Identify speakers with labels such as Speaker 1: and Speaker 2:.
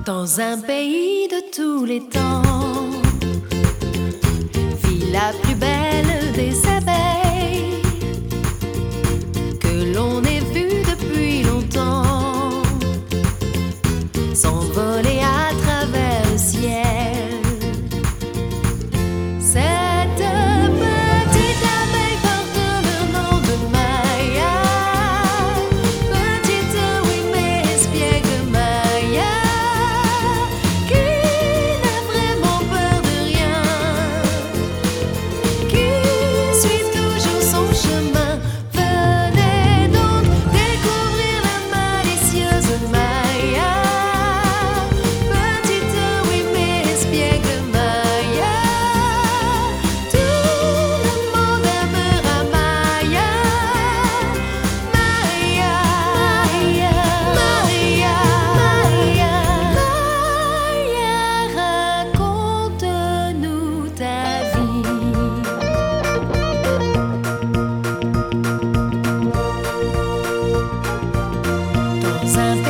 Speaker 1: Dans un pays de tous les temps vit la plus belle des abeilles que l'on ait vue depuis longtemps s'envoler à travers le ciel. Cette petite abeille porte le nom de Maya, petite oui mais espiègle Maya, qui n'a vraiment peur de rien, qui suit toujours son chemin. Venez donc découvrir la malicieuse Maya, petite oui mais espiègle Maya. Tout le monde aimera Maya, Maya, Maya, Maya, Maya, raconte-nous ta vie. Dans un